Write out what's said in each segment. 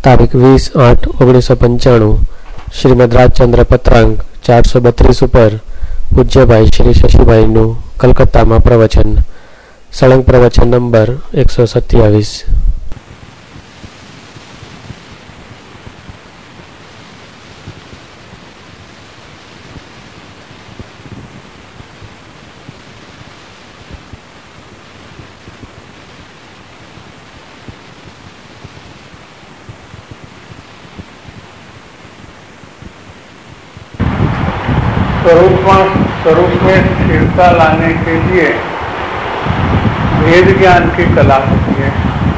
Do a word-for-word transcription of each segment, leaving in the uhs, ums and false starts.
તારીખ વીસ આઠ ઓગણીસો પંચાણું શ્રીમદ રાજચંદ્ર પત્રાંક ચારસો બત્રીસ ઉપર પૂજ્યભાઈ શ્રી શશીભાઈનું કલકત્તામાં પ્રવચન. સળંગ પ્રવચન નંબર એકસો સત્યાવીસ. स्वरूप स्वरूप में स्थिरता लाने के लिए भेद ज्ञान की कला होती है.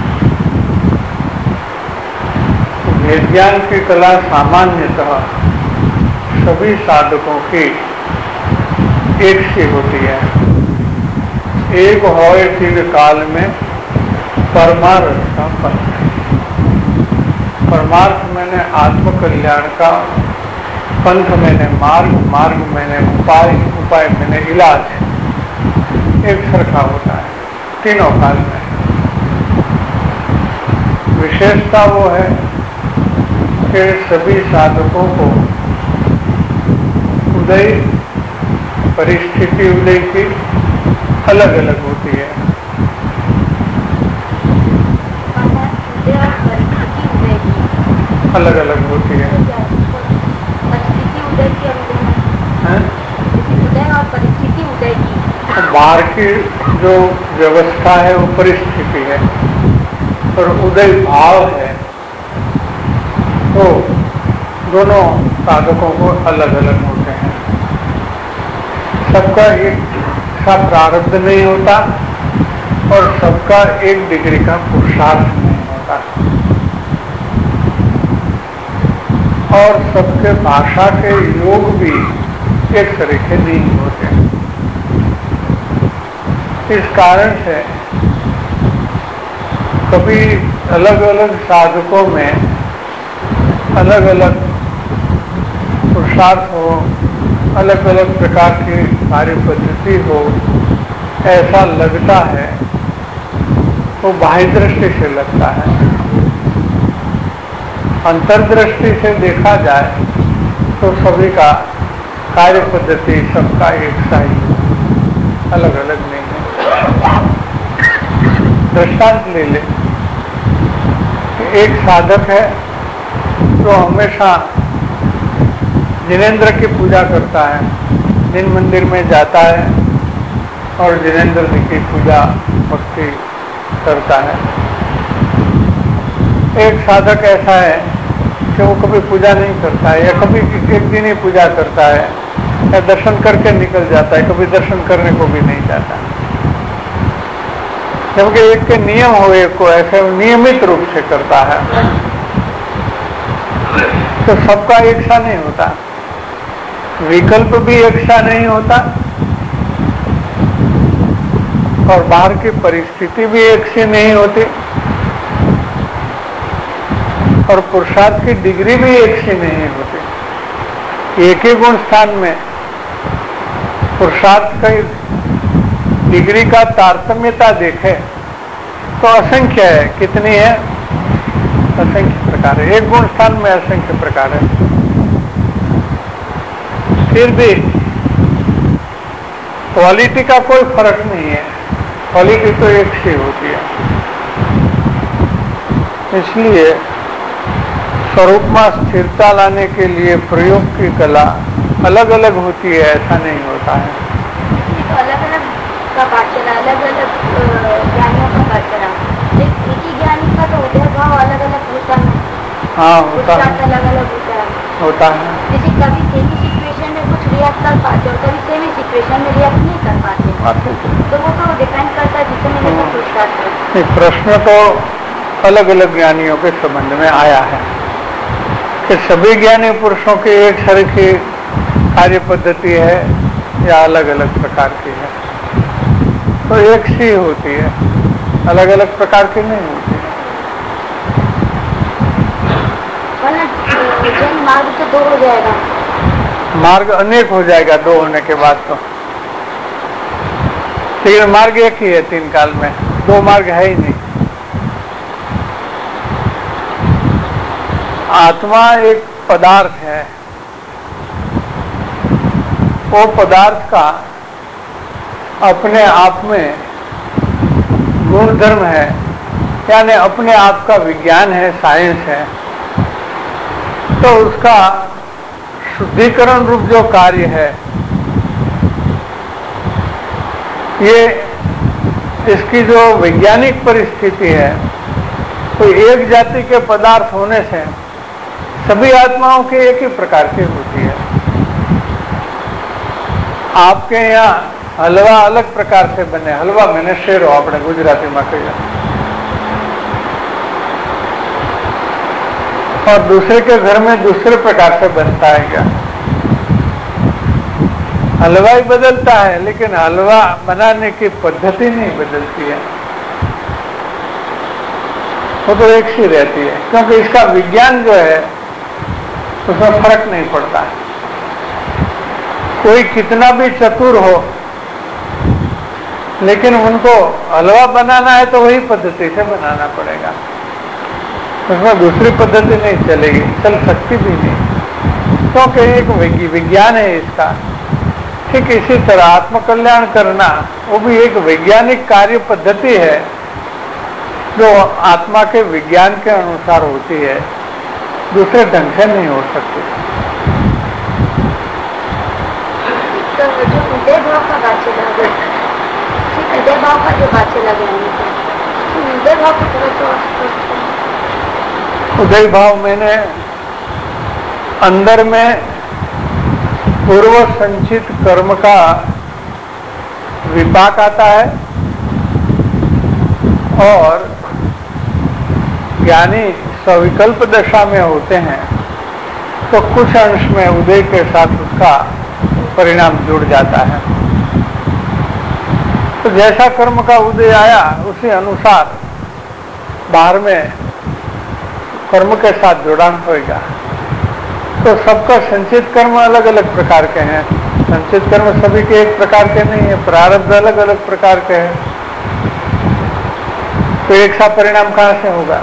भेद ज्ञान की कला सामान्यतः सभी साधकों की एक सी होती है. एक होए तीन काल में परमार्थ का पंथ. परमार्थ मैंने आत्मकल्याण का, पंथ मैंने मार्ग, मार्ग मैंने उपाय, उपाय मैंने इलाज. एक सरखा होता है तीनों काल में. विशेषता वो है कि सभी साधकों को उदय परिस्थिति उदय की अलग अलग होती है. अलग अलग होती है. परिस्थिति उदय की बाहर की जो व्यवस्था है वो परिस्थिति है और उदय भाव है. तो दोनों साधकों को अलग अलग होते हैं. सबका एक सा प्रारब्ध नहीं होता और सबका एक डिग्री का पुरुषार्थ नहीं होता और सबके भाषा के योग भी एक तरीके नहीं होते. इस कारण से कभी अलग अलग साधकों में अलग अलग पुरुषार्थ हो, अलग अलग प्रकार की कार्य पद्धति हो, ऐसा लगता है. वो बाह्य दृष्टि से लगता है. अंतर्दृष्टि से देखा जाए तो सभी का कार्य पद्धति सबका एक सा ही, अलग अलग नहीं है. दृष्टांत ले ले. एक साधक है तो हमेशा जिनेंद्र की पूजा करता है, जिन मंदिर में जाता है और जिनेंद्र जी की पूजा भक्ति करता है. एक साधक ऐसा है कि वो कभी पूजा नहीं करता है या कभी एक दिन ही पूजा करता है या दर्शन करके निकल जाता है, कभी दर्शन करने को भी नहीं जाता. जबकि एक के नियम हो, एक को ऐसे नियमित रूप से करता है. तो सबका एक सा नहीं होता, विकल्प भी एक सा नहीं होता और बाहर की परिस्थिति भी एक सी नहीं होती और पुरुषार्थ की डिग्री भी एक सी नहीं होती. एक ही गुण स्थान में पुरुषार्थ का डिग्री का तारतम्यता देखे तो असंख्य है. कितनी है? असंख्य प्रकार है. एक गुण स्थान में असंख्य प्रकार है. फिर भी क्वालिटी का कोई फर्क नहीं है. क्वालिटी तो एक सी होती है. इसलिए स्वरूप में स्थिरता लाने के लिए प्रयोग की कला अलग अलग होती है, ऐसा नहीं होता है. तो अलग अलग का बात चला, अलग अलग ज्ञानियों का बात चला. एक ही ज्ञानी का तो उदय भाव अलग अलग होता है. हाँ होता है. अलग अलग होता है. होता है. जैसे कभी सेमी सिचुएशन में कुछ रिएक्ट कर पाते और कभी सेमी सिचुएशन में रिएक्ट नहीं कर पाते. तो वो तो डिपेंड करता है जितने जैसे पुरुषार्थ. एक प्रश्न तो अलग अलग ज्ञानियों के संबंध में आया है कि सभी ज्ञानी पुरुषों की एक तरह की कार्य पद्धति है या अलग अलग प्रकार की है. तो एक सी होती है, अलग अलग प्रकार की नहीं होती है. मार्ग तो दो हो जाएगा. मार्ग अनेक हो जाएगा दो होने के बाद. तो लेकिन मार्ग एक ही है तीन काल में, दो मार्ग है ही नहीं. आत्मा एक पदार्थ है, वो पदार्थ का अपने आप में गुण धर्म है, यानी अपने आप का विज्ञान है, साइंस है। तो उसका शुद्धिकरण रूप जो कार्य है, ये इसकी जो वैज्ञानिक परिस्थिति है, तो एक जाति के पदार्थ होने से सभी आत्माओं के एक ही प्रकार की होती है। आपके यहाँ हलवा अलग प्रकार से बने, हलवा मैंने शेरो अपने गुजराती में कही, और दूसरे के घर में दूसरे प्रकार से बनता है। क्या हलवा ही बदलता है, लेकिन हलवा बनाने की पद्धति नहीं बदलती है, वो तो एक सी रहती है, क्योंकि इसका विज्ञान जो है उसमें फर्क नहीं पड़ता है। कोई कितना भी चतुर हो, लेकिन उनको हलवा बनाना है तो वही पद्धति से बनाना पड़ेगा, उसमें दूसरी पद्धति नहीं चलेगी, चल सकती भी नहीं, क्योंकि एक विज्ञान है इसका। ठीक इसी तरह आत्मकल्याण करना वो भी एक वैज्ञानिक कार्य पद्धति है, जो आत्मा के विज्ञान के अनुसार होती है, दूसरे ढंग से नहीं हो सकती। तो जो उदय भाव का बात चला गया, उदय भाव का जो बात चला गया, उदय भाव की तरह तो उदय भाव मैंने अंदर में पूर्व संचित कर्म का विपाक आता है, और ज्ञानी सविकल्प दशा में होते हैं, तो कुछ अंश में उदय के साथ उसका परिणाम जुड़ जाता है। तो जैसा कर्म का उदय आया, उसी अनुसार बाहर में कर्म के साथ जुड़ान होगा। तो सबका संचित कर्म अलग अलग प्रकार के हैं, संचित कर्म सभी के एक प्रकार के नहीं है, प्रारब्ध अलग अलग प्रकार के हैं, तो एक सा परिणाम कहाँ से होगा?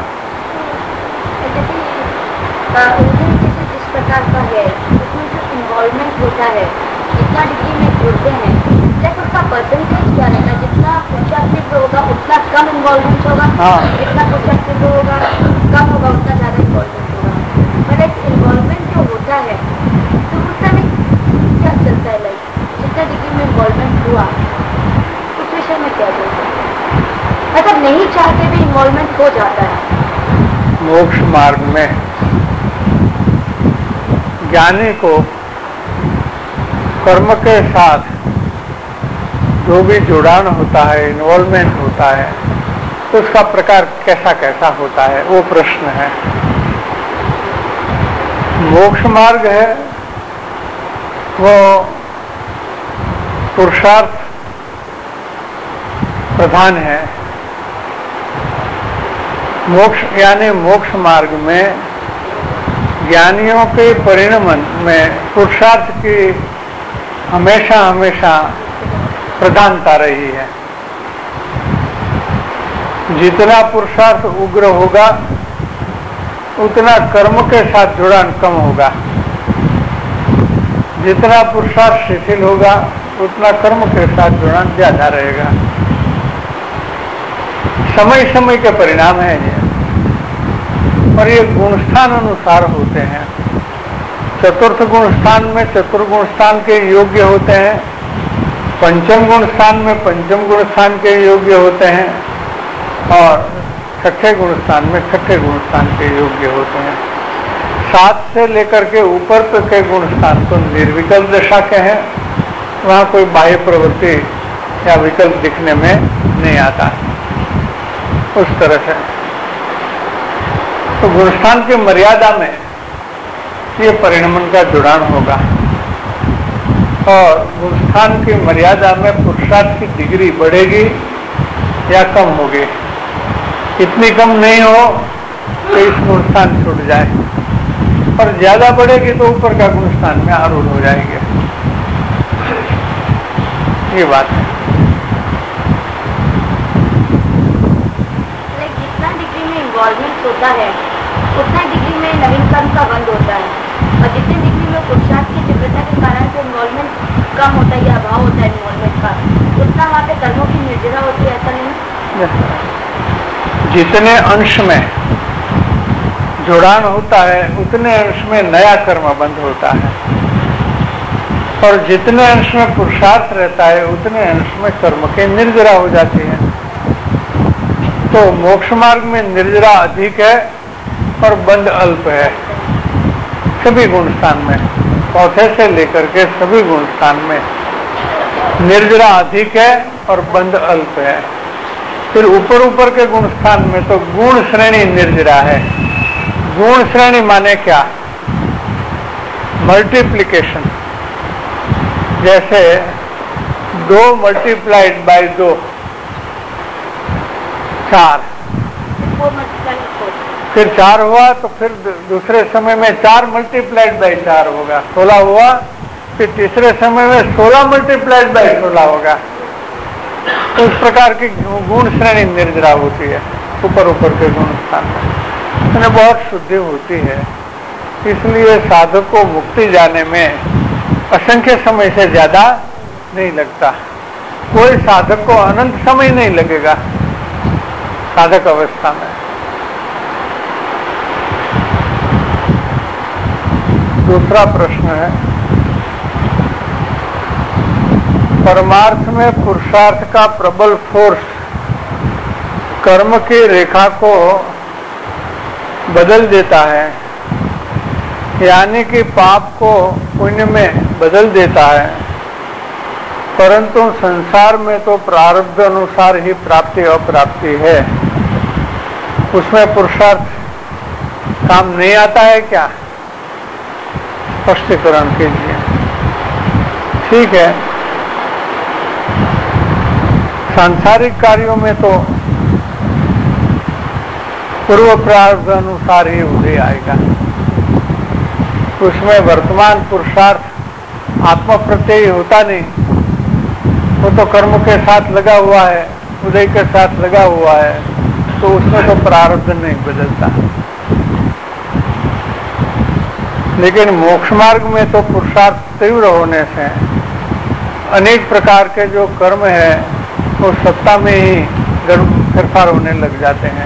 जिस प्रकार का है उसमें जो इन्वॉल्वमेंट होता है, जितना डिग्री में जुड़ते हैं, जब उसका परसेंटेज क्या रहेगा? जितना पुरुषार्थ होगा उतना कम इन्वॉल्वमेंट होगा, जितना पुरुषार्थ होगा कम होगा उतना ज्यादा इन्वॉल्वमेंट होगा। पर एक इन्वॉल्वमेंट जो होता है तो उसका क्या चलता है, लाइक जितना डिग्री में इन्वॉल्वमेंट हुआ उस विषय में क्या चलता है? मतलब नहीं चाहते भी इन्वॉल्वमेंट हो जाता है। मोक्ष मार्ग में ज्ञानी को कर्म के साथ जो भी जुड़ान होता है, इन्वॉल्वमेंट होता है, तो उसका प्रकार कैसा कैसा होता है, वो प्रश्न है। मोक्ष मार्ग है वो पुरुषार्थ प्रधान है। मोक्ष यानी मोक्ष मार्ग में ज्ञानियों के परिणमन में पुरुषार्थ की हमेशा हमेशा प्रधानता रही है। जितना पुरुषार्थ उग्र होगा उतना कर्म के साथ जुड़ान कम होगा, जितना पुरुषार्थ शिथिल होगा उतना कर्म के साथ जुड़ान ज्यादा रहेगा। समय समय के परिणाम है ये, और ये गुणस्थान अनुसार होते हैं। चतुर्थ गुण स्थान में चतुर्गुण स्थान के योग्य होते हैं, पंचम गुण स्थान में पंचम गुण स्थान के योग्य होते हैं, और छठे गुण स्थान में छठे गुण स्थान के योग्य होते हैं। सात से लेकर के ऊपर तक के गुण स्थान तो निर्विकल्प दशा के हैं, वहां कोई बाह्य प्रवृत्ति या विकल्प दिखने में नहीं आता उस तरह से। तो गुणस्थान की मर्यादा में ये परिणमन का जुड़ान होगा, और गुणस्थान की मर्यादा में पुरुषार्थ की डिग्री बढ़ेगी या कम होगी। इतनी कम नहीं हो तो इस गुणस्थान छूट जाए, और ज्यादा बढ़ेगी तो ऊपर का गुणस्थान में आरूढ़ हो जाएंगे। ये बात है। जितना डिग्री में इन्वॉल्वमेंट होता है उतना डिग्री में नवीन कर्म का बंध होता है और जितने डिग्री में पुरुषार्थ की तीव्रता के कारण से इन्वॉल्वमेंट कम होता है या अभाव होता है इन्वॉल्वमेंट का, उतना वहाँ पे कर्मों की निर्जरा होती है, ऐसा नहीं? जितने अंश में जुड़ान होता है उतने अंश में नया कर्म बंध होता है, और जितने अंश में पुरुषार्थ रहता है उतने अंश में कर्म की निर्जरा हो जाती है। तो मोक्ष मार्ग में निर्जरा अधिक है और बंध अल्प है, सभी गुण स्थान में, चौथे से लेकर के सभी गुण स्थान में निर्जरा अधिक है और बंध अल्प है। फिर ऊपर ऊपर के गुण स्थान में तो गुण श्रेणी निर्जरा है। गुण श्रेणी माने क्या? मल्टीप्लिकेशन, जैसे दो मल्टीप्लाइड बाय दो चार, फिर चार हुआ तो फिर दूसरे समय में चार मल्टीप्लाइड बाय चार होगा, सोलह हुआ, फिर तीसरे समय में सोलह मल्टीप्लाइड बाय सोलह होगा। तो उस प्रकार की गुण श्रेणी निर्जरा होती है ऊपर ऊपर के गुण स्थान में, उन्हें बहुत शुद्धि होती है। इसलिए साधक को मुक्ति जाने में असंख्य समय से ज्यादा नहीं लगता। कोई साधक को अनंत समय नहीं लगेगा साधक अवस्था में। दूसरा प्रश्न है, परमार्थ में पुरुषार्थ का प्रबल फोर्स कर्म की रेखा को बदल देता है, यानी कि पाप को पुण्य में बदल देता है, परंतु संसार में तो प्रारब्ध अनुसार ही प्राप्ति अप्राप्ति है, उसमें पुरुषार्थ काम नहीं आता है क्या? स्पष्टीकरण कीजिए। ठीक है, सांसारिक कार्यों में तो पूर्व प्रारब्ध अनुसार ही उदय आएगा, उसमें वर्तमान पुरुषार्थ आत्म प्रत्यय होता नहीं, वो तो कर्म के साथ लगा हुआ है, उदय के साथ लगा हुआ है, तो उसमें तो प्रारब्ध नहीं बदलता। लेकिन मोक्ष मार्ग में तो पुरुषार्थ तीव्र होने से अनेक प्रकार के जो कर्म है वो सत्ता में ही फेरफार होने लग जाते हैं।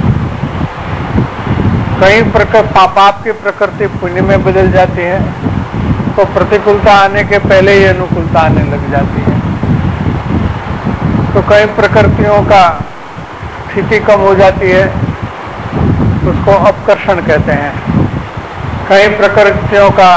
कई प्रकार पाप की प्रकृति पुण्य में बदल जाती है, तो प्रतिकूलता आने के पहले ही अनुकूलता आने लग जाती है। तो कई प्रकृतियों का स्थिति कम हो जाती है, उसको अपकर्षण कहते हैं। कई प्रकृतियों का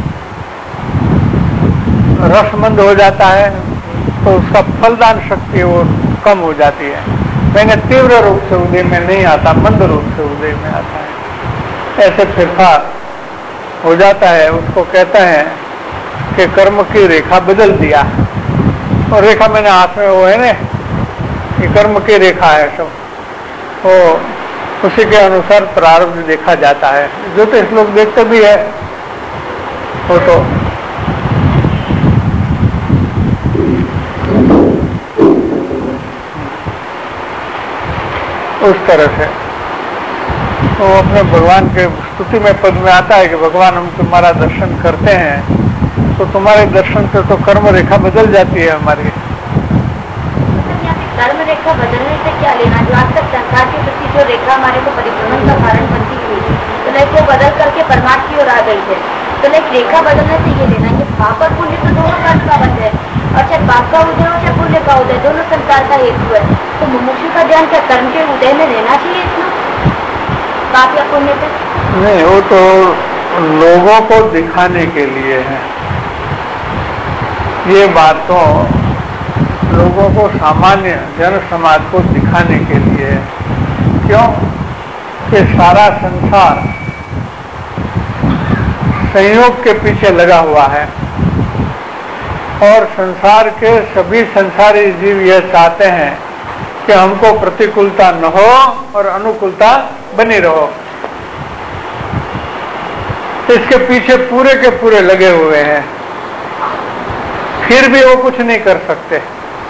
रसमंद हो जाता है, तो उसका फलदान शक्ति वो कम हो जाती है। मैंने तीव्र रूप से उदय में नहीं आता, मंद रूप से उदय में आता है। ऐसे फेरफार हो जाता है, उसको कहते हैं कि कर्म की रेखा बदल दिया। और रेखा मैंने हाथ में वो है ना, ये कर्म की रेखा है सब, तो उसी के अनुसार प्रारब्ध देखा जाता है। जो तो इस लोग देखते भी है वो तो उस तरह से वो तो अपने भगवान के स्तुति में पद में आता है कि भगवान हम तुम्हारा दर्शन करते हैं, तो तुम्हारे दर्शन से तो कर्म रेखा बदल जाती है हमारी। कर्म रेखा बदलने से क्या लेना? जो आज तक संसार के प्रति जो रेखा हमारे को परिभ्रमण का कारण बनती हुई, तो लाइक वो बदल करके परमार्थ की ओर आ गई है। तो लाइक रेखा बदलने से ये लेना कि पाप और पुण्य तो दोनों का संबंध है, और चाहे पाप का उदय हो चाहे पुण्य का उदय, दोनों संसार का हेतु है। तो मुमुक्षु का ध्यान क्या कर्म के उदय में रहना चाहिए इसमें, पाप या पुण्य पे? नहीं, वो तो लोगों को दिखाने के लिए है। ये बात तो लोगों को, सामान्य जन समाज को दिखाने के लिए है। क्यों? कि सारा संसार संयोग के पीछे लगा हुआ है, और संसार के सभी संसारी जीव यह चाहते हैं कि हमको प्रतिकूलता न हो और अनुकूलता बनी रहो। इसके पीछे पूरे के पूरे लगे हुए हैं, फिर भी वो कुछ नहीं कर सकते।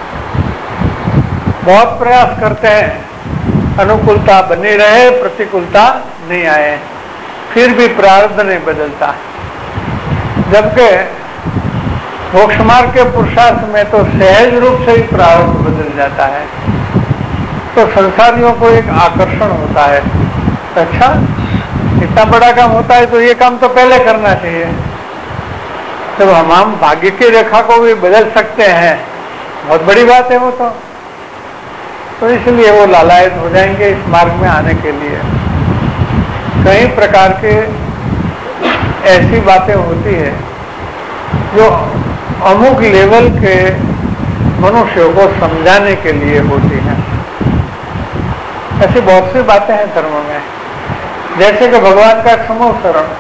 बहुत प्रयास करते हैं अनुकूलता बनी रहे, प्रतिकूलता नहीं आए, फिर भी प्रारब्ध नहीं बदलता, जबकि मोक्ष मार्ग के पुरुषार्थ में तो सहज रूप से ही प्रारब्ध बदल जाता है। तो संसारियों को एक आकर्षण होता है, अच्छा इतना बड़ा काम होता है तो ये काम तो पहले करना चाहिए। जब हम हम भाग्य की रेखा को भी बदल सकते हैं, बहुत बड़ी बात है वो तो तो इसलिए वो लालायत हो जाएंगे इस मार्ग में आने के लिए। कई प्रकार के ऐसी बातें होती है जो अमुक लेवल के मनुष्यों को समझाने के लिए होती हैं। ऐसी बहुत सी बातें हैं धर्म में, जैसे कि भगवान का समूह शरण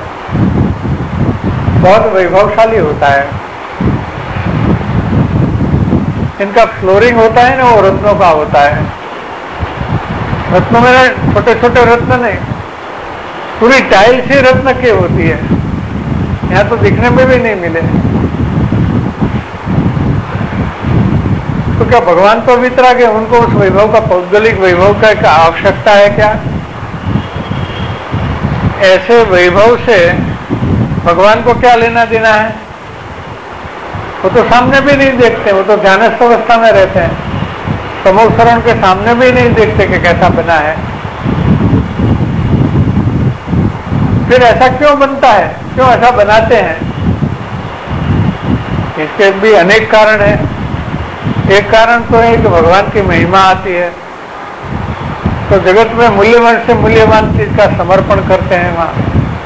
बहुत वैभवशाली होता है। इनका फ्लोरिंग होता है ना, वो रत्नों का होता है। रत्नों में छोटे छोटे रत्न नहीं, पूरी टाइल से रत्न की होती है, यहाँ तो दिखने में भी नहीं मिले। तो क्या भगवान तो वितरा के उनको उस वैभव का, पौद्गलिक वैभव का एक आवश्यकता है क्या? ऐसे वैभव से भगवान को क्या लेना देना है? वो तो सामने भी नहीं देखते, वो तो ध्यानस्थ अवस्था में रहते हैं, समूह शरण के सामने भी नहीं देखते कि कैसा बना है। फिर ऐसा क्यों बनता है, क्यों ऐसा बनाते हैं? इसके भी अनेक कारण है। एक कारण तो है कि भगवान की महिमा आती है, तो जगत में मूल्यवान से मूल्यवान चीज का समर्पण करते हैं वहां,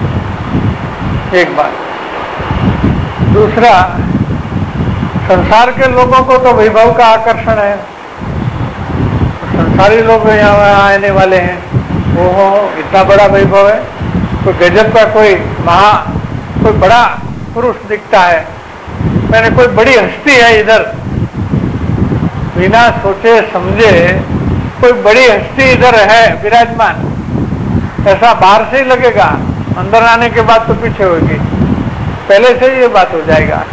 एक बात। दूसरा, संसार के लोगों को तो वैभव का आकर्षण है, संसारी लोग यहाँ आने वाले हैं, वो हो इतना बड़ा वैभव है, कोई गजब का कोई महा कोई बड़ा पुरुष दिखता है, मैंने कोई बड़ी हस्ती है इधर, बिना सोचे समझे कोई बड़ी हस्ती इधर है विराजमान, ऐसा बाहर से ही लगेगा, अंदर आने के बाद तो पीछे होगी, पहले से ही ये बात हो जाएगा।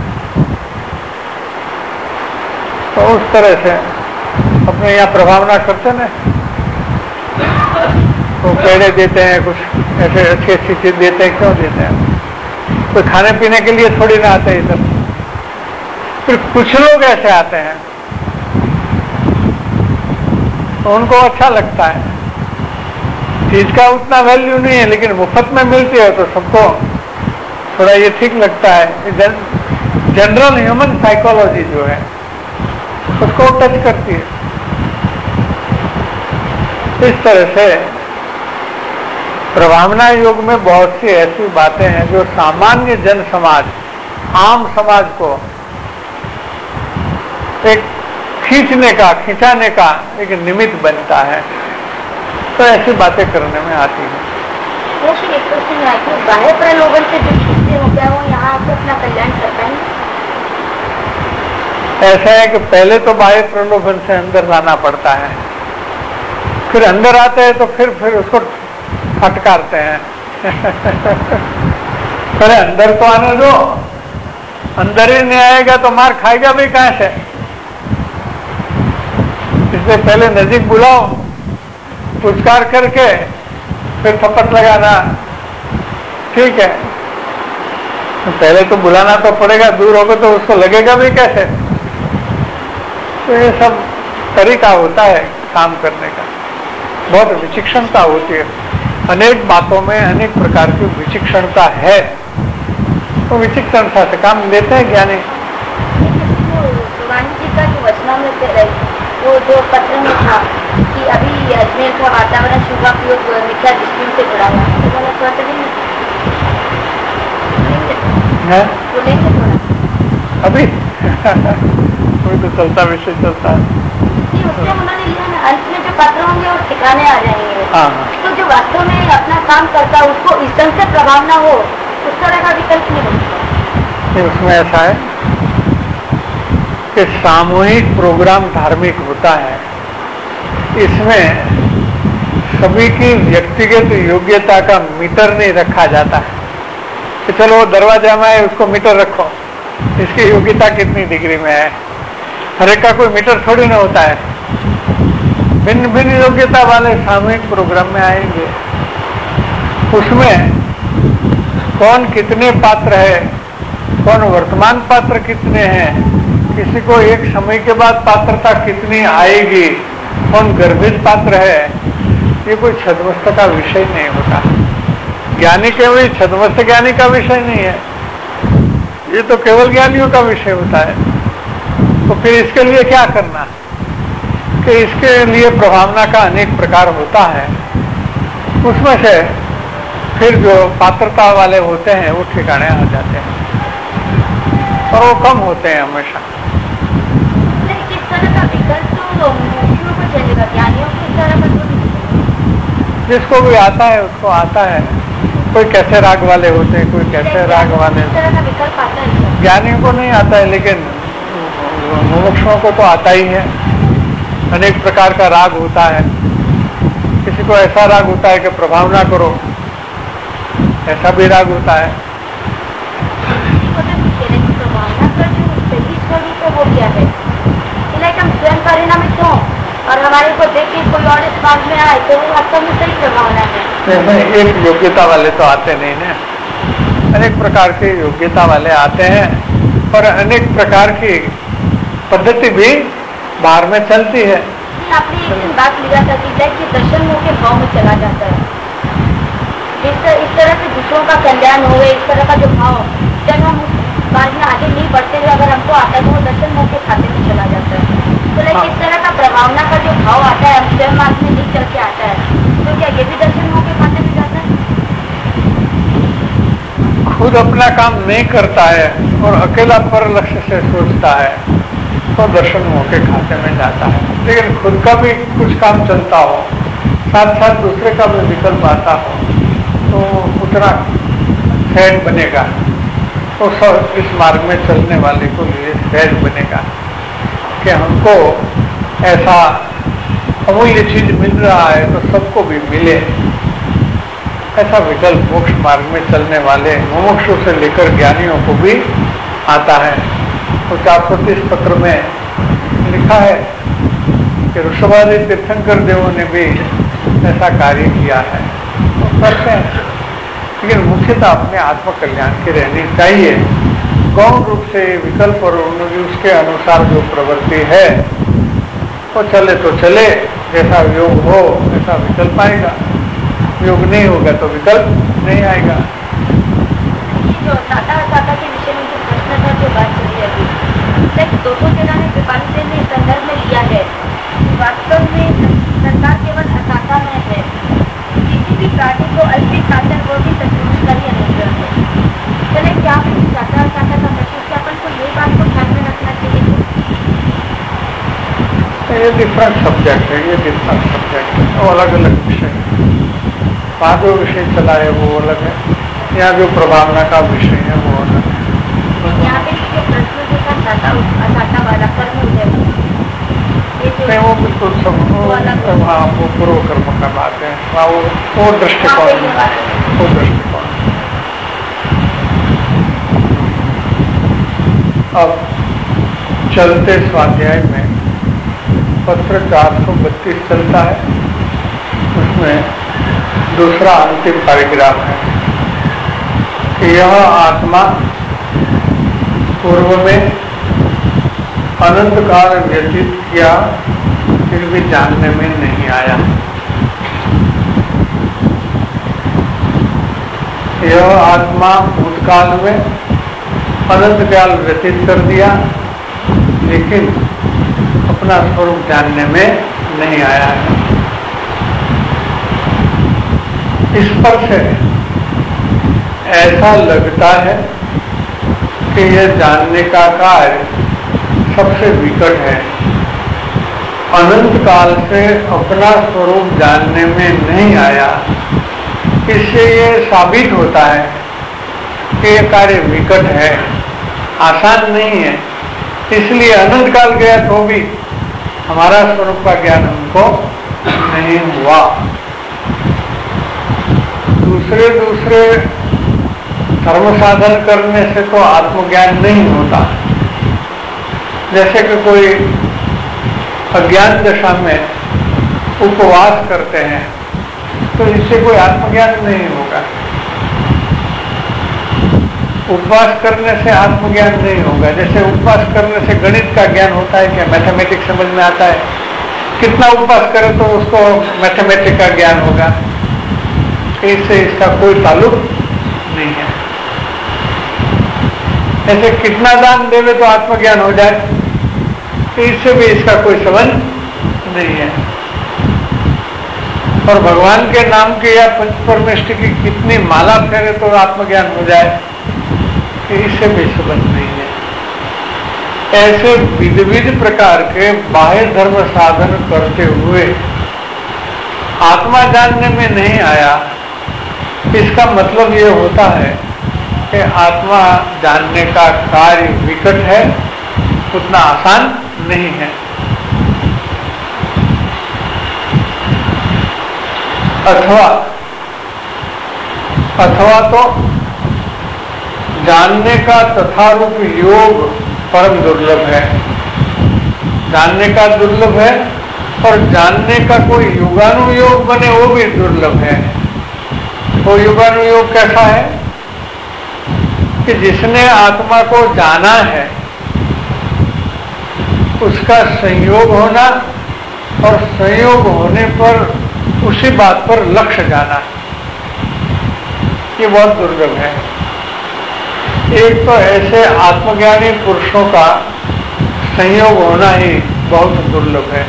तो उस तरह से अपने यहाँ प्रभावना करते ना, वो पेड़े देते हैं, कुछ ऐसे अच्छी अच्छी चीज देते हैं, क्यों देते हैं? कोई खाने पीने के लिए थोड़ी ना आते इधर। फिर कुछ लोग ऐसे आते हैं तो उनको अच्छा लगता है, चीज का उतना वैल्यू नहीं है, लेकिन मुफ्त में मिलती है तो सबको थोड़ा ये ठीक लगता है। जन, जनरल ह्यूमन साइकोलॉजी जो है उसको टच करती है। इस तरह से प्रभावना योग में बहुत सी ऐसी बातें हैं जो सामान्य जन समाज, आम समाज को एक खींचने का, खिंचाने का एक निमित्त बनता है, तो ऐसी बातें करने में आती है। एक क्वेश्चन है कि बाह्य प्रलोभन से जो खींचते हो, क्या वो यहाँ आके अपना कल्याण करता है? ऐसा है कि पहले तो बाह्य प्रलोभन से अंदर लाना पड़ता है, फिर अंदर आते हैं तो फिर फिर उसको फटकारते हैं। अरे अंदर तो आने दो, अंदर ही नहीं आएगा तो मार खाएगा भी कहां से? इससे पहले नजीक बुलाओ, पुरस्कार करके फिर थप्पड़ लगाना, ठीक है? पहले तो बुलाना तो पड़ेगा, दूर होगा तो उसको लगेगा भी कैसे? तो ये सब तरीका होता है काम करने का, बहुत विचक्षणता होती है, अनेक बातों में अनेक प्रकार की विचक्षणता है, तो विचक्षणता से काम लेते हैं ज्ञानी। भगवान जी का जो वचनामृत है, वो जो पत्र में था कि अभी अजमेर का वातावरण शुभापयोग मिथ्या दृष्टि से जुड़ा हुआ है, तो मैंने थोड़ा है तो लेंगे थोड़ा अभी कोई तो चलता विषय चलता है। नहीं, उससे उन्होंने लिया ना, अंत में जो पत्र होंगे वो ठिकाने आ जाएंगे। हाँ। तो जो वास्तव में अपना काम करता है उसको इस ढंग से प्रभाव ना हो, उस तरह का विकल्प नहीं बनता। उसमें ऐसा है कि सामूहिक प्रोग्राम धार्मिक होता है, इसमें सभी की व्यक्तिगत योग्यता का मीटर नहीं रखा जाता है कि चलो दरवाजा में है उसको मीटर रखो, इसकी योग्यता कितनी डिग्री में है। हर एक का कोई मीटर थोड़ी ना होता है, भिन्न भिन्न योग्यता वाले सामूहिक प्रोग्राम में आएंगे, उसमें कौन कितने पात्र है, कौन वर्तमान पात्र कितने हैं, किसी को एक समय के बाद पात्रता कितनी आएगी, कौन गर्भित पात्र है, ये कोई छद्मस्त का विषय नहीं होता। ज्ञानी केवल छद्मस्त ज्ञानी का विषय नहीं है, ये तो केवल ज्ञानियों का विषय होता है। तो फिर इसके लिए क्या करना कि इसके लिए प्रभावना का अनेक प्रकार होता है। उसमें से फिर जो पात्रता वाले होते हैं वो ठिकाने आ जाते हैं और वो कम होते हैं हमेशा। किस तरह का विकल्प तो मुमुक्षुओं को चलेगा, ज्ञानियों को इस तरह का तो जिसको भी आता है उसको आता है। कोई कैसे राग वाले होते हैं, कोई कैसे राग वाले। इस तरह का विकल्प आता है, ज्ञानियों को नहीं आता है, लेकिन मुमुक्षुओं को तो आता ही है। अनेक प्रकार का राग होता है। किसी को ऐसा राग होता है कि प्रभावना करो, ऐसा भी राग होता है। प्रभावना का जो सही स्वरूप है वो क्या है? लाइक हम स्वयं परिणामित हों और हमारे को देख के कोई और इस बात में आए तो वो वास्तव में सही प्रभावना है। नहीं, एक योग्यता वाले तो आते नहीं ना, अनेक प्रकार के योग्यता वाले आते हैं और अनेक प्रकार की पद्धति भी बाहर में चलती है। आपने एक दिन बात लिया था कि कि दर्शन मुँह के भाव में चला जाता है। इस इस तरह से दूसरों का कल्याण हो, इस तरह का जो भाव जब हम उस बात में आगे नहीं बढ़ते हुए अगर हमको आता है तो वो दर्शन मुँह के खाते में चला जाता है। तो लाइक इस तरह का प्रभावना का जो भाव आता है हम स्वयं मार्ग में नहीं चल के आता है, तो क्या ये भी दर्शन मुँह के खाते में जाता है? खुद अपना काम नहीं करता है और अकेला पर लक्ष्य से सोचता है तो दर्शन मुँह के खाते में जाता है। लेकिन खुद का भी कुछ काम चलता हो, साथ साथ दूसरे का भी विकल्प आता हो तो उतना सहज बनेगा, तो सब इस मार्ग में चलने वाले को लिए सहज बनेगा कि हमको ऐसा अमूल्य चीज मिल रहा है तो सबको भी मिले। ऐसा विकल्प मोक्ष मार्ग में चलने वाले मुमुक्षु से लेकर ज्ञानियों को भी आता है। तो चार सौ तीस पत्र में लिखा है कि ऋषभादि तीर्थंकर देवों ने भी ऐसा कार्य किया है, तो करते हैं। लेकिन मुख्यतः अपने आत्म कल्याण की रहनी चाहिए। गौण रूप से विकल्प और उसके अनुसार जो प्रवृत्ति है वो चले तो चले, जैसा योग हो ऐसा विकल्प आएगा, योग नहीं होगा तो विकल्प नहीं आएगा। जो टाटा टाटा के विषय में जो प्रश्न था जो बात चली अभी, दो सौ जगह ने कृपालुदेव ने संदर्भ में लिया है। वास्तव में संसार केवल अटाटा में है, किसी भी प्राणी को अल्पी खातर वो भी संतुष्ट का ही अनुग्रह है। चले क्या टाटा टाटा का प्रश्न अपन को ये बात को ध्यान में रखना चाहिए। ये डिफरेंट सब्जेक्ट है, ये डिफरेंट सब्जेक्ट है, वो अलग अलग विषय है। वहाँ जो विषय चला है वो अलग है, यहाँ जो प्रभावना का विषय है वो अलग है। यहाँ पे जो प्रश्न जो था टाटा टाटा वाला कर्म उदय, नहीं वो बिल्कुल सब वहाँ वो पूर्व कर्म का बात है, वहाँ वो वो दृष्टिकोण वो दृष्टिकोण। अब चलते स्वाध्याय में पत्र चार सौ बत्तीस चलता है, उसमें दूसरा अंतिम पैराग्राफ है कि यह आत्मा पूर्व में अनंत काल व्यतीत किया फिर भी जानने में नहीं आया। यह आत्मा भूतकाल में अनंत काल व्यतीत कर दिया लेकिन अपना स्वरूप जानने में नहीं आया है। इस पर से ऐसा लगता है कि यह जानने का कार्य सबसे विकट है। अनंत काल से अपना स्वरूप जानने में नहीं आया, इससे ये साबित होता है कि यह कार्य विकट है, आसान नहीं है। इसलिए अनंत काल गया तो भी हमारा स्वरूप का ज्ञान हमको नहीं हुआ। दूसरे दूसरे धर्म साधन करने से तो आत्मज्ञान नहीं होता। जैसे कि कोई अज्ञान दशा में उपवास करते हैं तो इससे कोई आत्मज्ञान नहीं होगा। उपवास करने से आत्मज्ञान नहीं होगा। जैसे उपवास करने से गणित का ज्ञान होता है, क्या मैथमेटिक्स समझ में आता है? कितना उपवास करे तो उसको मैथमेटिक्स का ज्ञान होगा? इससे इसका कोई ताल्लुक नहीं है। ऐसे कितना दान देवे तो आत्मज्ञान हो जाए, इससे भी इसका कोई संबंध नहीं है। और भगवान के नाम की या पंचपरमेष्टि की कितनी माला फेरे तो आत्मज्ञान हो जाए, इससे भी संबंध नहीं है। ऐसे विविध विविध प्रकार के बाह्य धर्म साधन करते हुए आत्मा जानने में नहीं आया, इसका मतलब ये होता है कि आत्मा जानने का कार्य विकट है, उतना आसान नहीं है। अथवा अथवा तो जानने का तथारूप योग परम दुर्लभ है, जानने का दुर्लभ है, और जानने का कोई युगानुयोग बने वो भी दुर्लभ है। वो युगानुयोग कैसा है कि जिसने आत्मा को जाना है उसका संयोग होना, और संयोग होने पर उसी बात पर लक्ष्य जाना, ये बहुत दुर्लभ है। एक तो ऐसे आत्मज्ञानी पुरुषों का संयोग होना ही बहुत दुर्लभ है,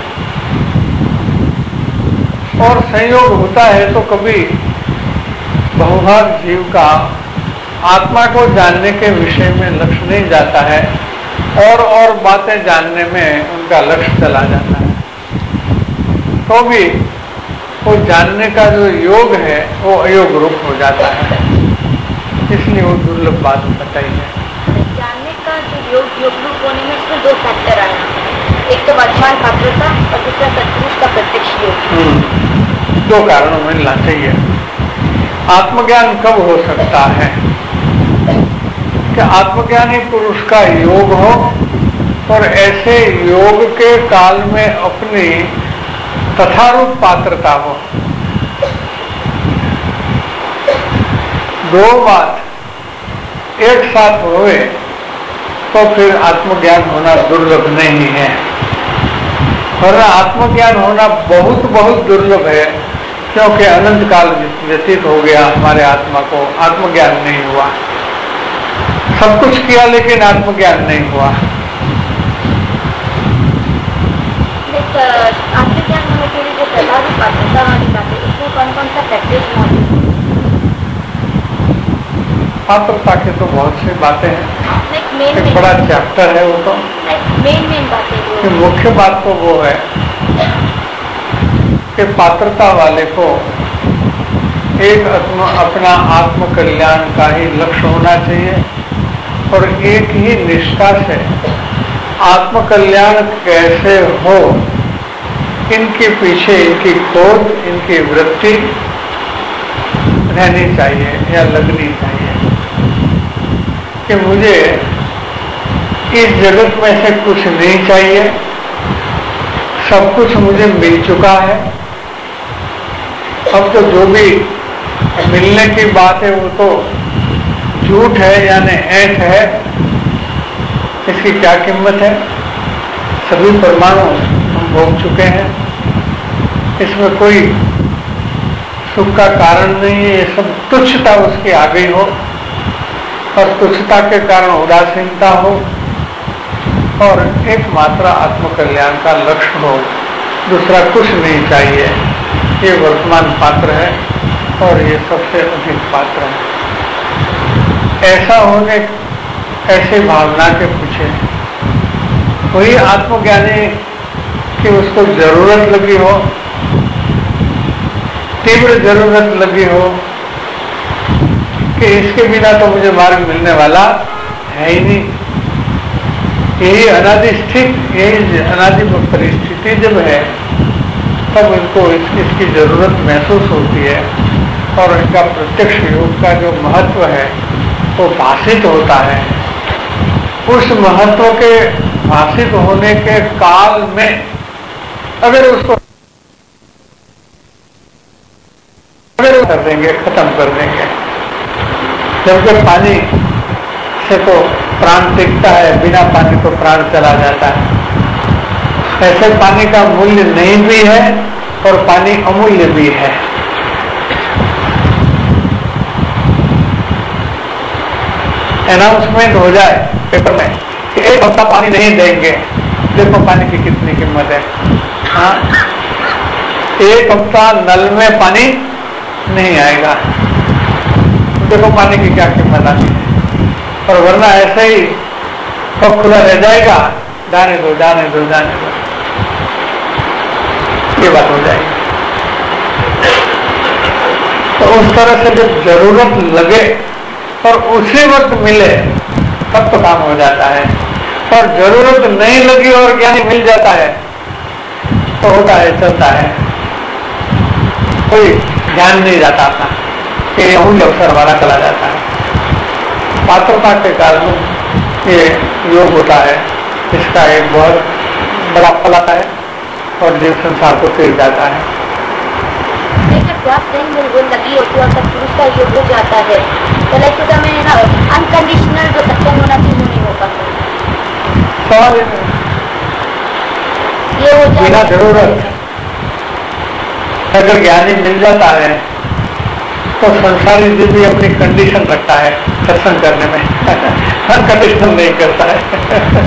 और संयोग होता है तो कभी बहुभाग जीव का आत्मा को जानने के विषय में लक्ष्य नहीं जाता है, और और बातें जानने में उनका लक्ष्य चला जाता है, तो भी वो जानने का जो योग है वो अयोग रूप हो जाता है। इसलिए वो दुर्लभ बात बताई है। जानने का जो योग योग रूप होने में इसमें दो फैक्टर आया, एक तो वर्तमान पात्रता और दूसरा सत्पुरुष का प्रत्यक्ष योग। दो कारणों में मिलना चाहिए। आत्मज्ञान कब हो सकता है कि आत्मज्ञानी पुरुष का योग हो, और ऐसे योग के काल में अपनी तथारूप पात्रता हो। दो बात एक साथ होए तो फिर आत्मज्ञान होना दुर्लभ नहीं है, और आत्मज्ञान होना बहुत बहुत दुर्लभ है, क्योंकि अनंत काल व्यतीत हो गया, हमारे आत्मा को आत्मज्ञान नहीं हुआ। सब कुछ किया लेकिन आत्मज्ञान नहीं हुआ। आत्मज्ञान होने के लिए जो तथारूप पात्रता वाली बात है, उसमें कौन कौन सा फैक्टर्स मौजूद है? पात्रता के तो बहुत सी बातें हैं, मेन एक बड़ा चैप्टर है वो तो। मेन मेन बातें मुख्य बात तो वो है कि पात्रता वाले को एक अपना आत्म कल्याण का ही लक्ष्य होना चाहिए, और एक ही निष्ठा से आत्म कल्याण कैसे हो, इनके पीछे इनकी खोज, इनकी वृत्ति रहनी चाहिए या लगनी चाहिए कि मुझे इस जगत में से कुछ नहीं चाहिए, सब कुछ मुझे मिल चुका है। अब तो जो भी मिलने की बात है वो तो झूठ है, यानी ऐठ है, इसकी क्या कीमत है? सभी परमाणु हम भोग चुके हैं, इसमें कोई सुख का कारण नहीं है। ये सब तुच्छता उसकी आ गई हो, और तुच्छता के कारण उदासीनता हो, और एकमात्र आत्मकल्याण का लक्ष्य हो, दूसरा कुछ नहीं चाहिए। ये वर्तमान पात्र है, और ये सबसे अधिक पात्र है। ऐसा होने, ऐसे भावना के पीछे वही आत्मज्ञानी कि उसको जरूरत लगी हो, तीव्र जरूरत लगी हो कि इसके बिना तो मुझे मार्ग मिलने वाला है ही नहीं। यही अनादि स्थित, यही अनादि परिस्थिति जब है, तब इनको इस, इसकी जरूरत महसूस होती है, और इनका प्रत्यक्ष योग का जो महत्व है वो भाषित होता है। उस महत्व के भाषित होने के काल में अगर उसको अगर कर देंगे, खत्म कर देंगे, जबकि पानी से तो प्राण टिकता है, बिना पानी तो प्राण चला जाता है। ऐसे पानी का मूल्य नहीं भी है और पानी अमूल्य भी है। अनाउंसमेंट हो जाए पेपर में कि एक हफ्ता पानी नहीं देंगे, देखो पानी की कितनी कीमत है। हाँ, एक हफ्ता नल में पानी नहीं आएगा, देखो पानी की क्या कीमत आती है। और वरना ऐसे ही कब खुला रह जाएगा, जाने दो जाने दो जाने दो, ये बात हो जाएगी। तो उस तरह से जब जरूरत लगे और उसी वक्त मिले तब तो काम हो जाता है। और जरूरत नहीं लगी और ज्ञानी मिल जाता है तो होता है, चलता है, कोई ध्यान नहीं जाता अपना कि अमूल्य अवसर हमारा चला जाता है। पात्रता के कारण ये योग होता है, इसका एक बहुत बड़ा फल आता है और जीव संसार को फिर जाता है। लगी होती है और तब पुरुष का योग हो जाता है तो लाइक में ना अनकंडीशनल जो सत्संग होना चाहिए नहीं हो पाता। सवाल ये हो जाए बिना जरूरत अगर ज्ञानी मिल जाता है तो संसारी जीव भी अपनी कंडीशन रखता है सत्संग करने में, अनकंडीशनल नहीं करता है।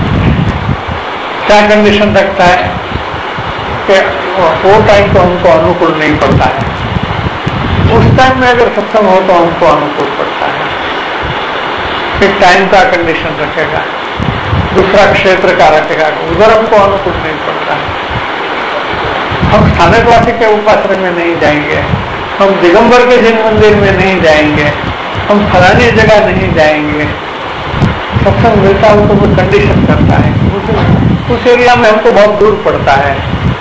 क्या कंडीशन रखता है कि वो टाइम तो हमको अनुकूल नहीं पड़ता है, उस टाइम में अगर सत्संग हो तो हमको अनुकूल पड़ता है। एक टाइम का कंडीशन रखेगा, दूसरा क्षेत्र का रखेगा, उधर हमको अनुकूल नहीं पड़ता है। हम स्थानकवासी के उपासना में नहीं जाएंगे, हम दिगंबर के जिन मंदिर में नहीं जाएंगे, हम फलानी जगह नहीं जाएंगे। सत्संग मिलता हो तो वो कंडीशन करता है, उस, उस एरिया में हमको बहुत दूर पड़ता है।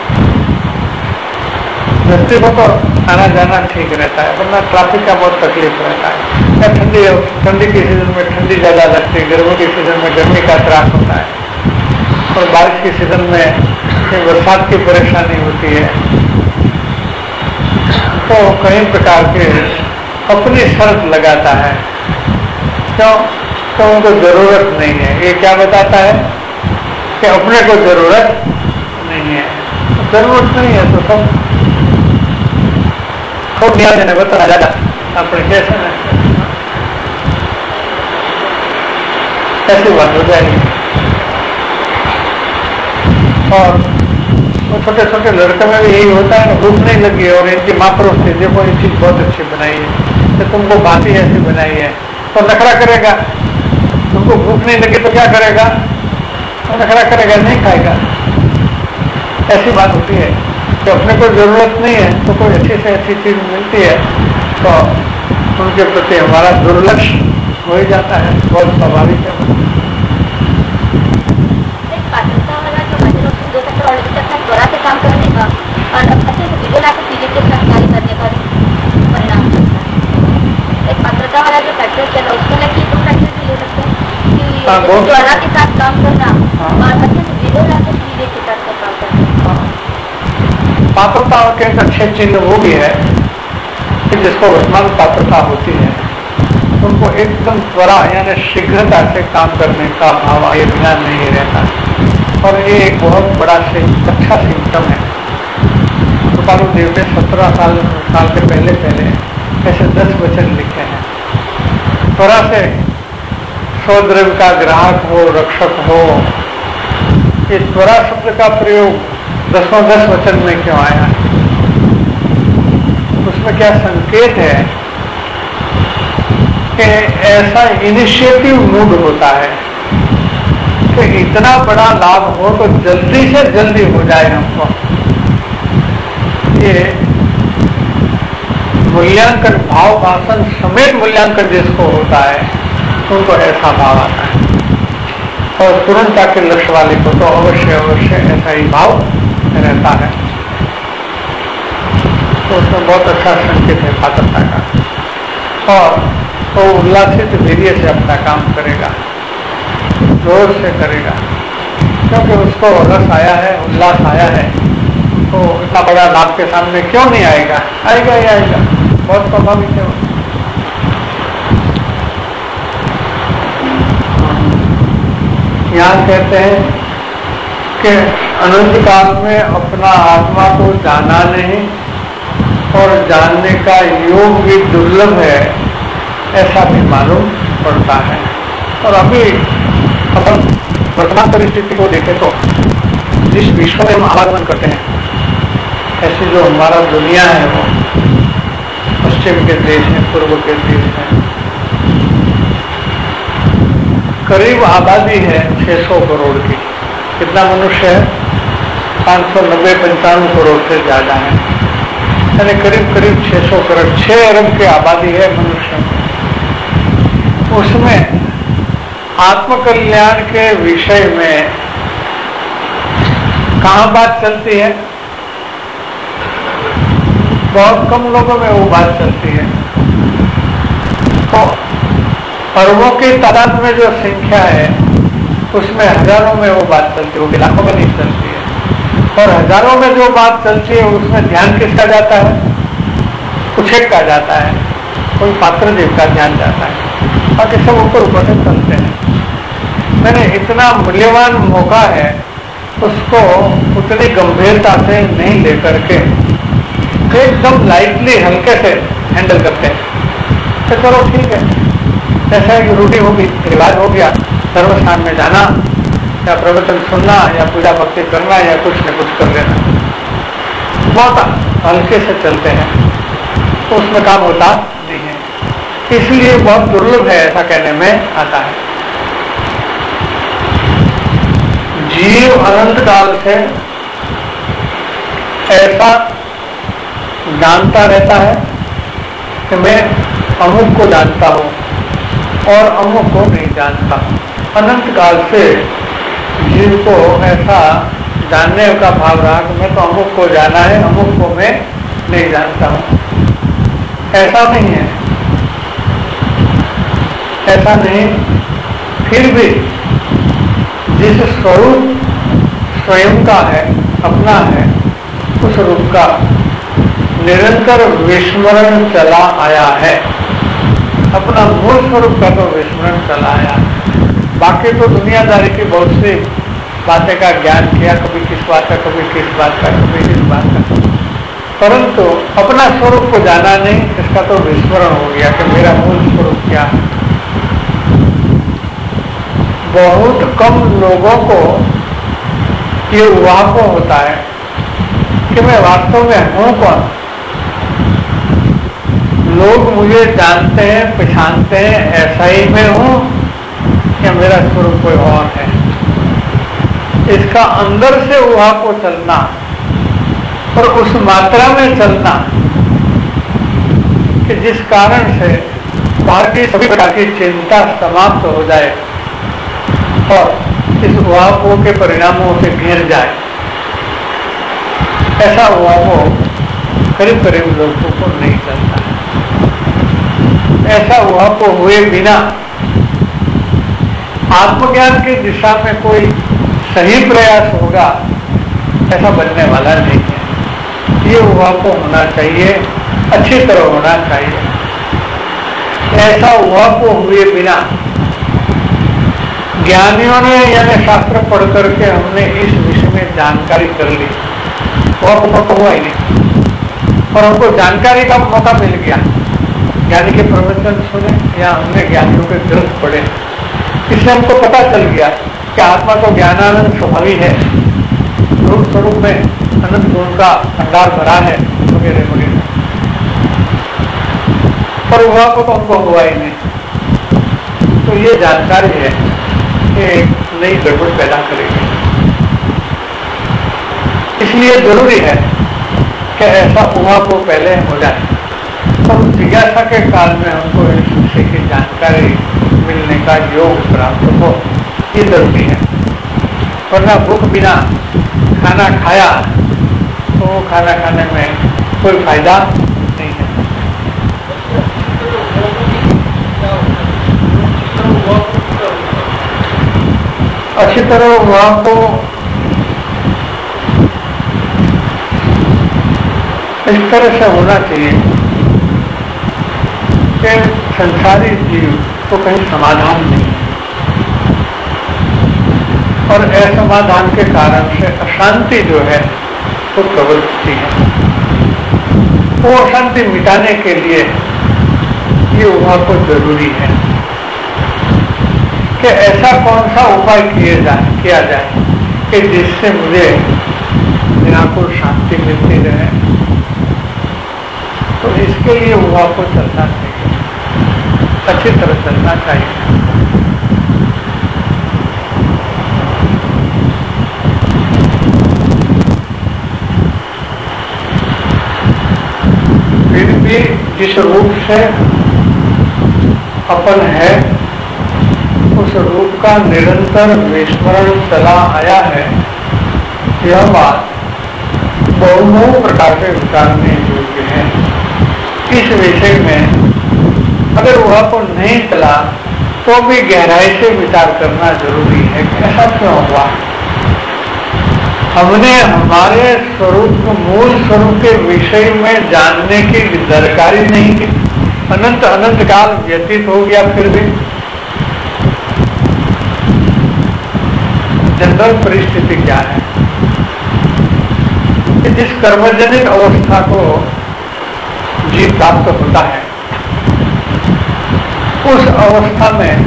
व्यक्ति को तो आना जाना ठीक रहता है, वरना ट्रैफिक का बहुत तकलीफ रहता है। या ठंडी ठंडी के सीजन में ठंडी ज्यादा लगती है, गर्मी के सीजन में गर्मी का त्रास होता है, और बारिश के सीजन में बरसात की परेशानी होती है। तो कई प्रकार के अपनी शर्त लगाता है, क्यों? तो उनको जरूरत नहीं है। ये क्या बताता है कि अपने को जरूरत नहीं है। जरूरत नहीं है तो सब खूब निया देने बता दादा अपने कैसे ऐसी बात हो जाएगी। और वो छोटे छोटे लड़के में भी यही होता है, भूख नहीं लगी और इनकी माँ परोसती, देखो ये चीज बहुत अच्छी बनाई है, तो तुमको बाती ऐसी बनाई है, तो नखरा करेगा। तुमको भूख नहीं लगी तो क्या करेगा? तो नखरा करेगा, नहीं खाएगा। ऐसी बात होती है कि अपने को जरूरत नहीं है तो कोई अच्छी से अच्छी चीज मिलती है तो उनके प्रति हमारा दुर्लक्ष्य हो ही जाता है, बहुत स्वाभाविक है। त्वरा से काम करने का और अच्छे से विजुला को चीजें के साथ कार्य करने का परिणाम होता है। एक पात्रता वाला जो फैक्टर चला उसको लगे दो फैक्टर से ले सकते हैं कि त्वरा के साथ काम करना और अच्छे से विजुला को चीजें के साथ काम करना। पात्रता के एक अच्छे चिन्ह वो भी है कि जिसको वर्तमान पात्रता होती है उनको एकदम त्वरा यानी शीघ्रता से काम करने का भाव ये बिना नहीं रहता, और ये एक बहुत बड़ा से अच्छा सिम्टम है। कृपालु देव ने सत्रह साल साल के पहले पहले ऐसे दस वचन लिखे हैं। त्वरा से स्वद्रव्य का ग्राहक हो, रक्षक हो, ये त्वरा शब्द का प्रयोग दसों दस वचन में क्यों आया? उसमें क्या संकेत है कि ऐसा इनिशिएटिव मूड होता है कि इतना बड़ा लाभ हो तो जल्दी से जल्दी हो जाए हमको। ये मूल्यांकन भाव भाषण समेत मूल्यांकन जिसको होता है उनको ऐसा भाव आता है, और तुरंत आके लक्ष्य वाले को तो अवश्य अवश्य ऐसा ही भाव रहता है। तो उसमें बहुत अच्छा संकेत है पात्रता का, और वो तो उल्लासित वीर्य से अपना काम करेगा, जोर से करेगा, क्योंकि उसको रस आया है, उल्लास आया है। तो इतना बड़ा लाभ के सामने क्यों नहीं आएगा? आएगा ही आएगा, बहुत स्वाभाविक है। यहाँ कहते हैं कि अनंत काल में अपना आत्मा को जाना नहीं और जानने का योग भी दुर्लभ है, ऐसा भी मालूम पड़ता है। और अभी अपन वर्तमान परिस्थिति को देखें तो जिस विश्व में हम आवागमन करते हैं, ऐसी जो हमारा दुनिया है वो पश्चिम के देश हैं, पूर्व के देश हैं, करीब आबादी है छह सौ करोड़ की। कितना मनुष्य है? पाँच सौ नब्बे पंचानवे करोड़ से ज्यादा है, यानी करीब करीब छह सौ करोड़, छह अरब की आबादी है मनुष्य। उसमें आत्मकल्याण के विषय में कहाँ बात चलती है? बहुत कम लोगों में वो बात चलती है। तो अरबों की तादाद में जो संख्या है उसमें हजारों में वो बात चलती है, वो लाखों में नहीं चलती है। और हजारों में जो बात चलती है उसमें ध्यान किसका जाता है? कुछ एक का जाता है, कोई पात्र देव का ध्यान जाता है, बाकी सब ऊपर ऊपर से चलते हैं। मैंने इतना मूल्यवान मौका है उसको उतनी गंभीरता से नहीं लेकर के एकदम लाइटली हल्के से हैंडल करते हैं। तो चलो ठीक है, जैसा कि रूढ़ी होगी, रिवाज हो गया, धर्मस्थान में जाना या प्रवचन सुनना या पूजा भक्ति करना या कुछ न कुछ कर लेना, बहुत हल्के से चलते हैं, तो उसमें काम होता नहीं है। इसलिए बहुत दुर्लभ है ऐसा कहने में आता है। जीव अनंत काल से ऐसा जानता रहता है कि मैं अमुक को जानता हूं और अमुक को नहीं जानता। अनंत काल से जीव को ऐसा जानने का भाव रहा कि मैं तो अमुक को जाना है, अमुक को मैं नहीं जानता हूं। ऐसा नहीं है, ऐसा नहीं। फिर भी जिस स्वरूप स्वयं का है, अपना है, उस रूप का निरंतर विस्मरण चला आया है। अपना मूल स्वरूप का तो विस्मरण चला आया है। बाकी तो दुनियादारी की बहुत सी बातें का ज्ञान किया, कभी किस बात का, कभी किस बात का, कभी किस बात का, परंतु अपना स्वरूप को जाना नहीं, इसका तो विस्मरण हो गया कि मेरा मूल स्वरूप क्या है। बहुत कम लोगों को ये उहापोह होता है कि मैं वास्तव में हूं कौन। लोग मुझे जानते हैं, पहचानते हैं, ऐसा ही मैं हूं या मेरा स्वरूप कोई और है। इसका अंदर से उहापोह चलना और उस मात्रा में चलना कि जिस कारण से बाहर की सभी प्रकार की चिंता समाप्त हो जाए और इस उहापोह के परिणामों से घिर जाए, ऐसा उहापोह करीब करीब लोगों को नहीं चलता है। ऐसा उहापोह हुए बिना आत्मज्ञान की दिशा में कोई सही प्रयास होगा, ऐसा बनने वाला नहीं है। ये उहापोह होना चाहिए, अच्छी तरह होना चाहिए। ऐसा उहापोह हुए बिना ज्ञानियों ने यानी शास्त्र पढ़ करके हमने इस विषय में जानकारी कर ली, और तो हुआ ही नहीं, और हमको जानकारी का मौका मिल गया। ज्ञानी के प्रवचन सुने या हमने ज्ञानियों के ग्रंथ पढ़े, इससे हमको पता चल गया कि आत्मा तो ज्ञानानंद स्वभावी है, रूप स्वरूप में अनंत गुण का भंडार भरा है वगैरह वगैरह, पर हुआ को तो हमको हुआ ही नहीं। तो ये जानकारी है कि नई गड़बड़ पैदा करेगी। इसलिए जरूरी है कि ऐसा हुआ को पहले हो जाए और जिज्ञासा के काल में हमको इस विषय की जानकारी मिलने का योग प्राप्त हो, ये जरूरी है। वरना भूख बिना खाना खाया तो वो खाना खाने में कोई फायदा नहीं है। अच्छी तरह वहां को इस तरह से होना चाहिए कि संसारी जीव तो कहीं समाधान नहीं है। और असमाधान के कारण से अशांति जो है वो प्रवृत्ति है। वो अशांति मिटाने के लिए ये उपाय जरूरी है कि ऐसा कौन सा उपाय किए जाए किया जाए कि जिससे मुझे निराकुल शांति मिलती रहे। तो इसके लिए उपाय को चलना चाहिए, अच्छी तरह चलना चाहिए। फिर भी जिस रूप से अपन है उस रूप का निरंतर विस्मरण चला आया है, यह बात बहु प्रकार से विचारने योग्य है। इस विषय में अगर वह को नहीं चला तो भी गहराई से विचार करना जरूरी है कि ऐसा क्यों हुआ। हमने हमारे स्वरूप को, मूल स्वरूप के विषय में जानने की जानकारी नहीं की। अनंत अनंत काल व्यतीत हो गया, फिर भी जनरल परिस्थिति क्या है कि जिस कर्मजनित अवस्था को जीव प्राप्त होता है, उस अवस्था में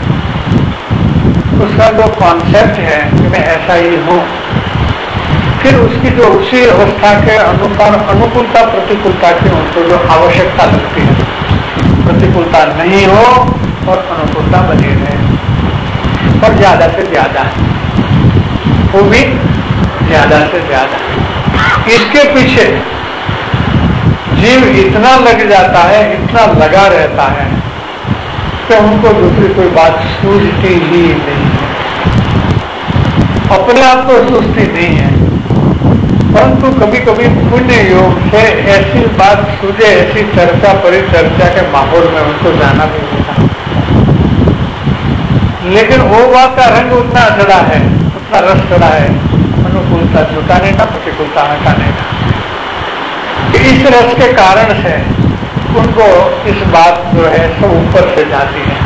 उसका जो कॉन्सेप्ट है कि मैं ऐसा ही हूं, फिर उसकी जो उसी अवस्था के अनुसार अनुकूलता प्रतिकूलता की उनको जो आवश्यकता लगती है, प्रतिकूलता नहीं हो और अनुकूलता बनी रहे, और ज्यादा से ज्यादा, वो भी ज्यादा से ज्यादा। इसके पीछे जीव इतना लग जाता है, इतना लगा रहता है कि उनको दूसरी कोई बात सूझती ही नहीं है। अपने आप को सूझती नहीं है, परंतु कभी कभी पुण्य योग से ऐसी बात सूझे, ऐसी चर्चा परिचर्चा के माहौल में उनको जाना भी होता है। लेकिन वो बात का रंग उतना चढ़ा है, उतना रस चढ़ा है, अनुकूलता जुटाने का, प्रतिकूलता हटाने का। इस रस के कारण से उनको इस बात जो है सब ऊपर से जाती है।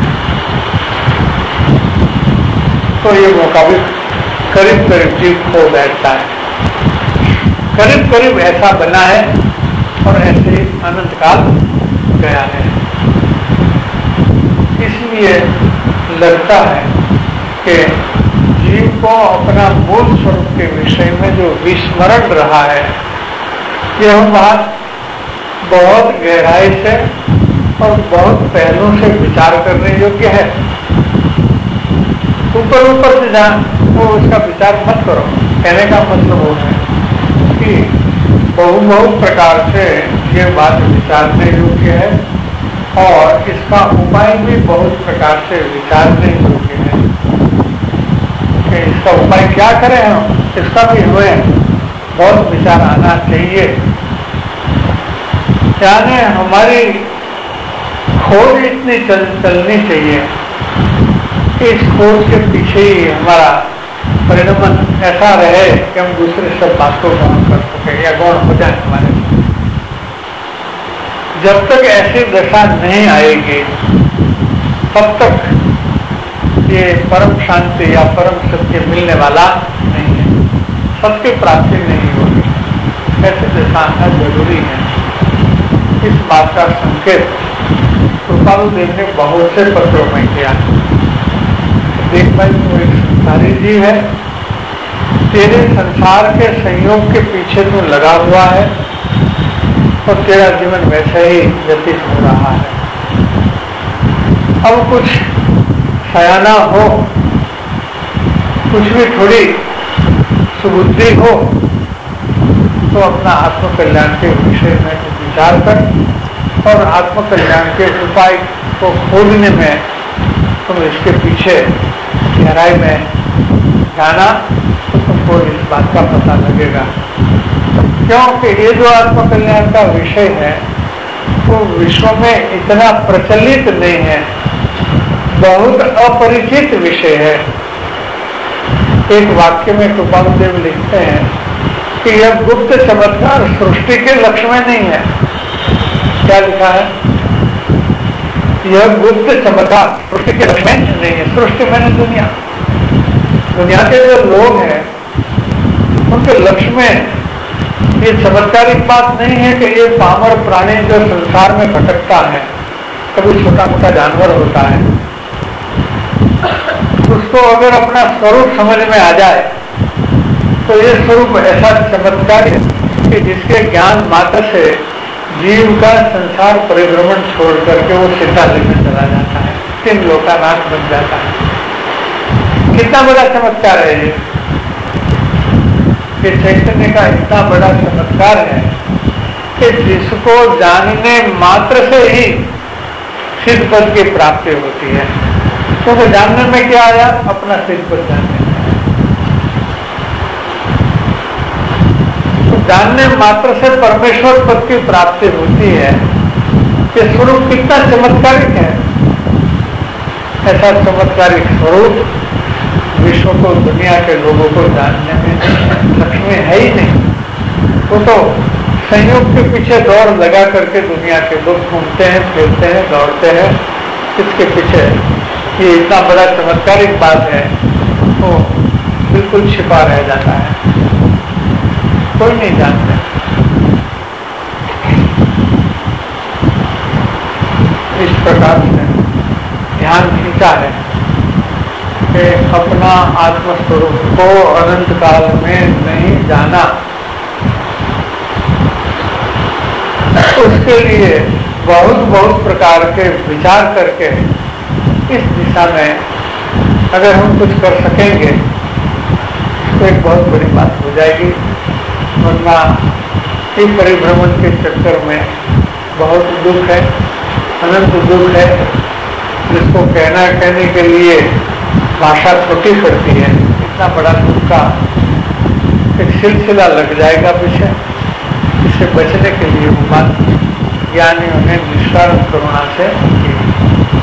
तो ये मौका भी करीब करीब जीव खो बैठता है, करीब करीब ऐसा बना है और ऐसे अनंत काल गया है। इसलिए लगता है कि जीव को अपना मूल स्वरूप के विषय में जो विस्मरण रहा है, यह बात बहुत गहराई से और बहुत पहलू से विचार करने योग्य है। ऊपर ऊपर से जान वो उसका विचार मत करो। कहने का मतलब वो है कि बहु बहु प्रकार से ये बात विचारने योग्य है और इसका उपाय भी बहुत प्रकार से विचारने योग्य है कि इसका उपाय क्या करें हम, इसका भी हमें बहुत विचार आना चाहिए। यानी हमारी खोज इतनी चल, चलनी चाहिए कि इस खोज के पीछे ही हमारा परिणमन ऐसा रहे कि हम दूसरे सब बात को गौण कर सके या गौण हो जाए हमारे। जब तक ऐसी दशा नहीं आएगी तब तक ये परम शांति या परम सत्य मिलने वाला नहीं है, सत्य प्राप्ति नहीं होगी। ऐसी दशा आना जरूरी है। इस बात का संकेत कृपालु देव ने बहुत से पत्रों में किया। देख भाई, तो एक संसारी जीव है, तेरे संसार के संयोग के पीछे तू लगा हुआ है और तेरा जीवन वैसे ही व्यतीत हो रहा है। अब कुछ सयाना हो, कुछ भी थोड़ी सुबुद्धि हो तो अपना आत्मकल्याण के विषय में विचार कर और आत्मकल्याण के उपाय को खोजने में तुम इसके पीछे गहराई में जाना तो तुमको इस बात का पता लगेगा। क्योंकि ये जो आत्मकल्याण का विषय है वो विश्व में इतना प्रचलित नहीं है, बहुत अपरिचित विषय है। एक वाक्य में कृपालु देव लिखते हैं कि यह गुप्त चमत्कार सृष्टि के लक्ष्य में नहीं है। क्या लिखा है? यह गुप्त चमत्कार सृष्टि के लक्ष्य में नहीं है। सृष्टि मैंने दुनिया, दुनिया के जो लोग हैं उनके लक्ष्य में ये चमत्कारिक बात नहीं है कि ये पामर प्राणी जो संसार में भटकता है, कभी छोटा मोटा जानवर होता है, उसको अगर अपना स्वरूप समझ में आ जाए तो ये स्वरूप ऐसा चमत्कार है कि जिसके ज्ञान मात्र से जीव का संसार परिभ्रमण छोड़ करके वो सीताली में चला जाता है, तीन लोकानाथ बन जाता है। कितना बड़ा चमत्कार है ये, कि चैतन्य का इतना बड़ा चमत्कार है कि जिसको जानने मात्र से ही सिद्ध पद की प्राप्ति होती है। तो जानने में क्या आया? अपना सिद्ध पद जानने में। तो जानने मात्र से परमेश्वर पद की प्राप्ति होती है। ये स्वरूप कितना चमत्कारिक है। ऐसा चमत्कारिक स्वरूप विश्व को, दुनिया के लोगों को जानने में लक्ष्मी है ही नहीं। वो तो संयोग के पीछे दौड़ लगा करके दुनिया के लोग घूमते हैं, फिरते हैं, दौड़ते हैं। इसके पीछे ये इतना बड़ा चमत्कारिक बात है, वो बिल्कुल छिपा रह जाता है, कोई नहीं जानता। इस प्रकार से ध्यान खींचा है कि अपना आत्मस्वरूप को अनंत काल में नहीं जाना, उसके लिए बहुत बहुत प्रकार के विचार करके इस दिशा में अगर हम कुछ कर सकेंगे तो एक बहुत बड़ी बात हो जाएगी। वरना इस परिभ्रमण के चक्कर में बहुत दुख है, अनंत दुख है, जिसको कहना कहने के लिए भाषा छोटी पड़ती है। इतना बड़ा दुख का एक सिलसिला लग जाएगा पीछे। इससे बचने के लिए वो बात ज्ञानियों ने निस्वार्थ करुणा से की।